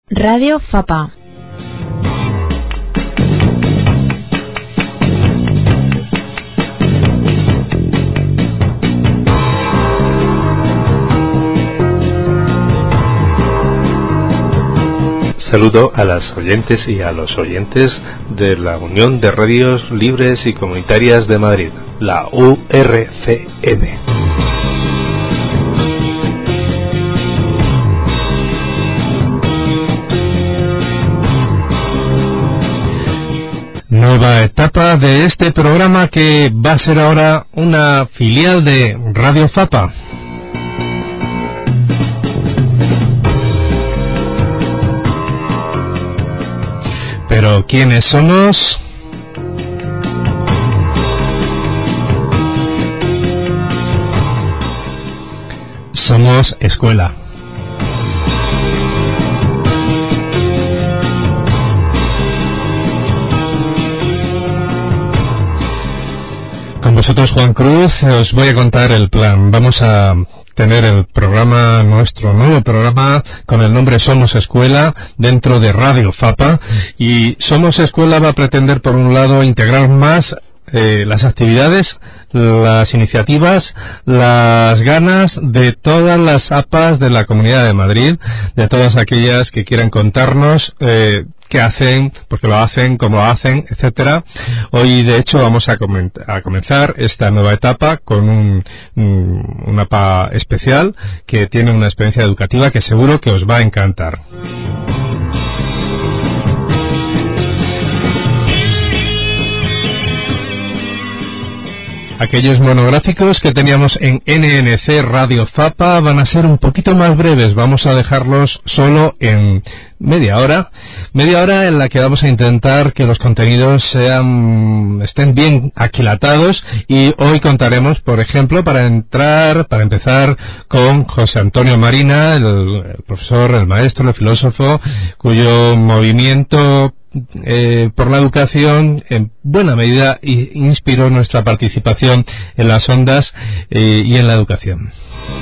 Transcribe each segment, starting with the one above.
Radio Fapa. Saludo a las oyentes y a los oyentes de la Unión de Radios Libres y Comunitarias de Madrid, la URCM. Nueva etapa de este programa que va a ser ahora una filial de Radio Fapa. Pero ¿quiénes somos? Somos escuela. Con vosotros, Juan Cruz, os voy a contar el plan. Vamos a tener el programa, nuestro nuevo programa, con el nombre Somos Escuela, dentro de Radio Fapa. Y Somos Escuela va a pretender, por un lado, integrar más las actividades, las iniciativas, las ganas de todas las APAs de la Comunidad de Madrid, de todas aquellas que quieran contarnos qué hacen, por qué lo hacen, cómo lo hacen, etcétera. Hoy, de hecho, vamos a comenzar esta nueva etapa con una APA especial que tiene una experiencia educativa que seguro que os va a encantar. Aquellos monográficos que teníamos en NNC Radio Fapa van a ser un poquito más breves. Vamos a dejarlos solo en media hora en la que vamos a intentar que los contenidos estén bien aquilatados. Y hoy contaremos, por ejemplo, para empezar con José Antonio Marina, el profesor, el maestro, el filósofo, cuyo movimiento por la educación en buena medida inspiró nuestra participación en las ondas y en la educación.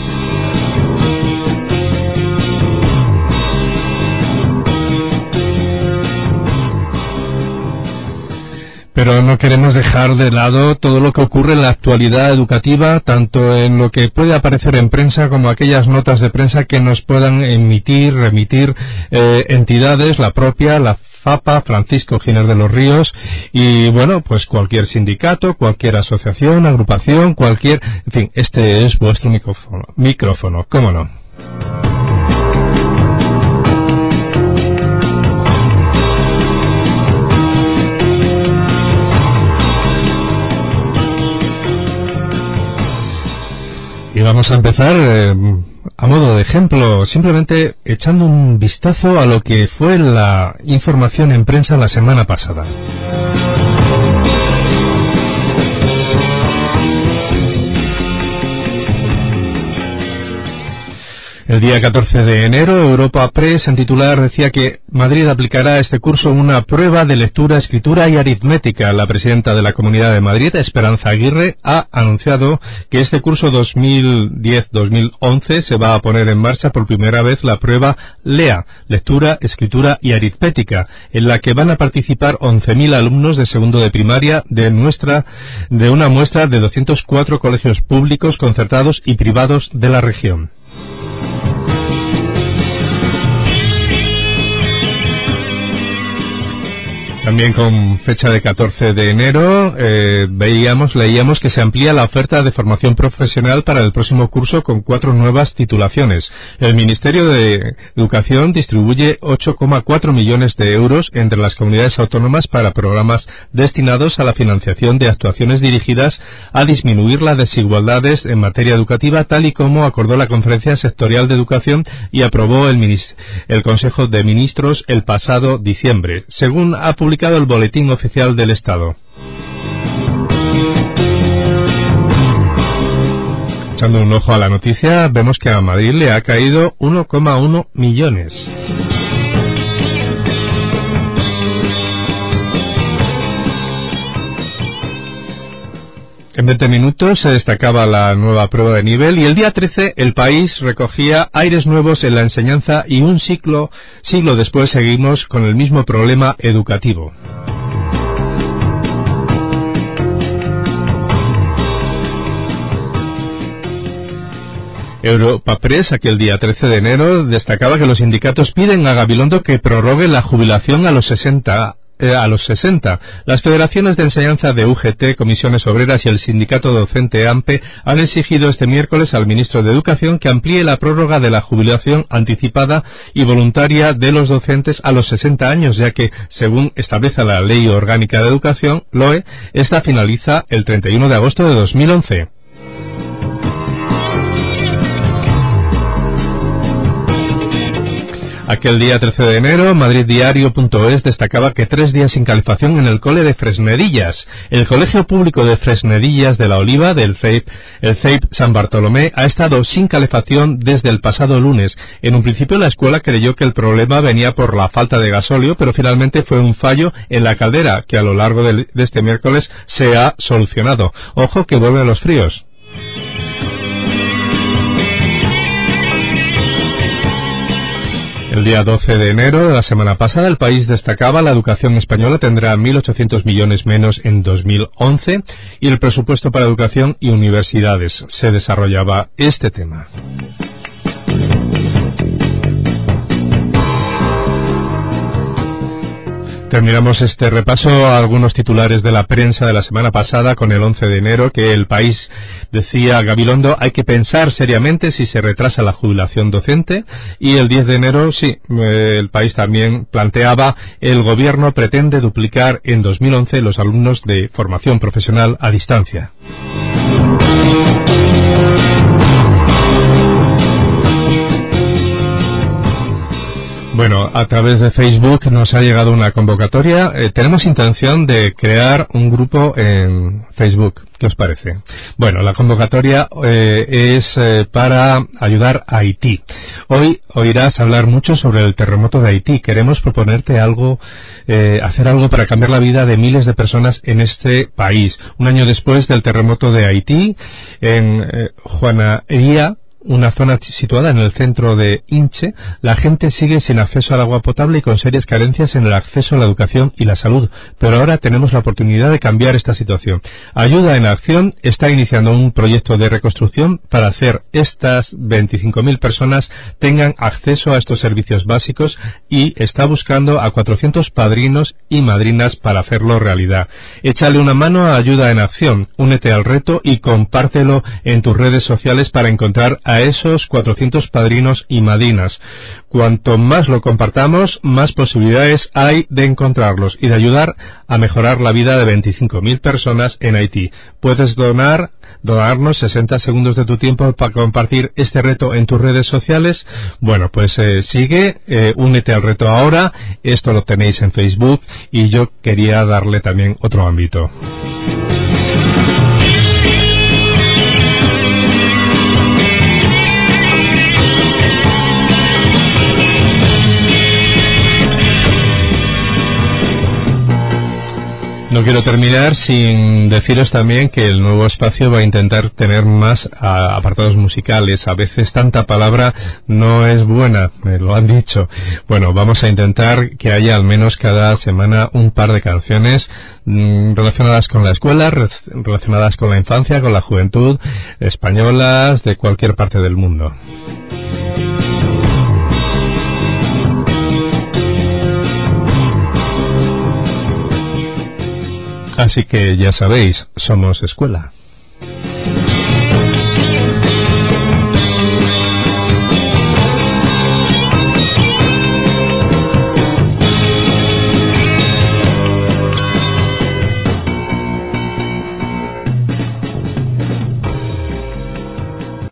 Pero no queremos dejar de lado todo lo que ocurre en la actualidad educativa, tanto en lo que puede aparecer en prensa como aquellas notas de prensa que nos puedan remitir entidades, la propia, la FAPA, Francisco Giner de los Ríos, y bueno, pues cualquier sindicato, cualquier asociación, agrupación, en fin, este es vuestro micrófono, ¿cómo no? Y vamos a empezar a modo de ejemplo, simplemente echando un vistazo a lo que fue la información en prensa la semana pasada. El día 14 de enero, Europa Press, en titular, decía que Madrid aplicará este curso una prueba de lectura, escritura y aritmética. La presidenta de la Comunidad de Madrid, Esperanza Aguirre, ha anunciado que este curso 2010-2011 se va a poner en marcha por primera vez la prueba LEA, lectura, escritura y aritmética, en la que van a participar 11.000 alumnos de segundo de primaria de una muestra de 204 colegios públicos, concertados y privados de la región. También con fecha de 14 de enero leíamos que se amplía la oferta de formación profesional para el próximo curso con 4 nuevas titulaciones. El Ministerio de Educación distribuye 8,4 millones de euros entre las comunidades autónomas para programas destinados a la financiación de actuaciones dirigidas a disminuir las desigualdades en materia educativa, tal y como acordó la Conferencia Sectorial de Educación y aprobó el Consejo de Ministros el pasado diciembre, según ha publicado el Boletín Oficial del Estado. Echando un ojo a la noticia, vemos que a Madrid le ha caído 1,1 millones. En 20 minutos se destacaba la nueva prueba de nivel y el día 13 El País recogía aires nuevos en la enseñanza y un siglo después seguimos con el mismo problema educativo. Europa Press, aquel día 13 de enero, destacaba que los sindicatos piden a Gabilondo que prorrogue la jubilación a los 60. Las federaciones de enseñanza de UGT, Comisiones Obreras y el sindicato docente AMPE han exigido este miércoles al ministro de Educación que amplíe la prórroga de la jubilación anticipada y voluntaria de los docentes a los 60 años, ya que, según establece la Ley Orgánica de Educación, LOE, esta finaliza el 31 de agosto de 2011. Aquel día 13 de enero, madriddiario.es destacaba que 3 días sin calefacción en el cole de Fresnedillas. El Colegio Público de Fresnedillas de la Oliva, el CEIP San Bartolomé, ha estado sin calefacción desde el pasado lunes. En un principio la escuela creyó que el problema venía por la falta de gasóleo, pero finalmente fue un fallo en la caldera, que a lo largo de este miércoles se ha solucionado. Ojo que vuelven los fríos. El día 12 de enero de la semana pasada, El País destacaba la educación española tendrá 1.800 millones menos en 2011 y el presupuesto para educación y universidades. Se desarrollaba este tema. Terminamos este repaso a algunos titulares de la prensa de la semana pasada con el 11 de enero que El País decía Gabilondo hay que pensar seriamente si se retrasa la jubilación docente y el 10 de enero El País también planteaba el gobierno pretende duplicar en 2011 los alumnos de formación profesional a distancia. Bueno, a través de Facebook nos ha llegado una convocatoria. Tenemos intención de crear un grupo en Facebook. ¿Qué os parece? Bueno, la convocatoria es para ayudar a Haití. Hoy oirás hablar mucho sobre el terremoto de Haití. Queremos proponerte algo, hacer algo para cambiar la vida de miles de personas en este país. Un año después del terremoto de Haití, en Juanería, una zona situada en el centro de Inche, la gente sigue sin acceso al agua potable y con serias carencias en el acceso a la educación y la salud. Pero ahora tenemos la oportunidad de cambiar esta situación. Ayuda en Acción está iniciando un proyecto de reconstrucción para hacer estas 25.000 personas tengan acceso a estos servicios básicos y está buscando a 400 padrinos y madrinas para hacerlo realidad. Échale una mano a Ayuda en Acción, únete al reto y compártelo en tus redes sociales para encontrar a esos 400 padrinos y madrinas. Cuanto más lo compartamos, más posibilidades hay de encontrarlos y de ayudar a mejorar la vida de 25.000 personas en Haití. Puedes donarnos 60 segundos de tu tiempo para compartir este reto en tus redes sociales. Bueno, pues únete al reto ahora. Esto lo tenéis en Facebook y yo quería darle también otro ámbito. No quiero terminar sin deciros también que el nuevo espacio va a intentar tener más apartados musicales. A veces tanta palabra no es buena, me lo han dicho. Bueno, vamos a intentar que haya al menos cada semana un par de canciones relacionadas con la escuela, relacionadas con la infancia, con la juventud, españolas, de cualquier parte del mundo. Así que ya sabéis, somos escuela.